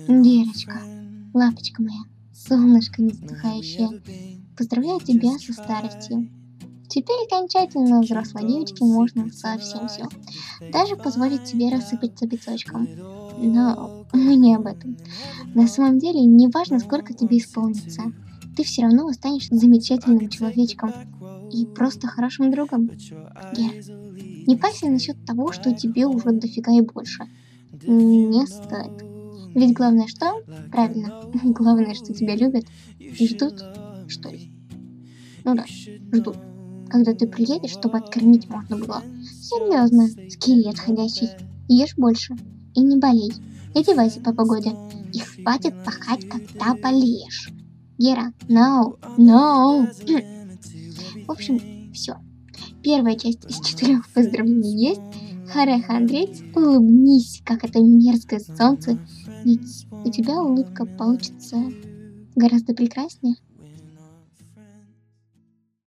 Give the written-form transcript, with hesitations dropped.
Герочка, лапочка моя, солнышко не затухающее, поздравляю тебя со старостью. Теперь окончательно взрослой девочке можно совсем все. Даже позволить себе рассыпаться песочком. Но мы не об этом. На самом деле, не важно, сколько тебе исполнится. Ты все равно останешься замечательным человечком и просто хорошим другом. Гер, не парься насчет того, что тебе уже дофига и больше. Не стоит. Ведь главное что? Правильно. Главное, что тебя любят и ждут, что ли? Ну да, ждут. Когда ты приедешь, чтобы откормить можно было. Серьезно, скелет ходячий. Ешь больше. И не болей. И одевайся по погоде. И хватит пахать, когда болеешь. Гера, no, no. В общем, все. Первая часть из 4 поздравлений есть. Хареха, Андрей, улыбнись, как это мерзкое солнце. Ведь у тебя улыбка получится гораздо прекраснее.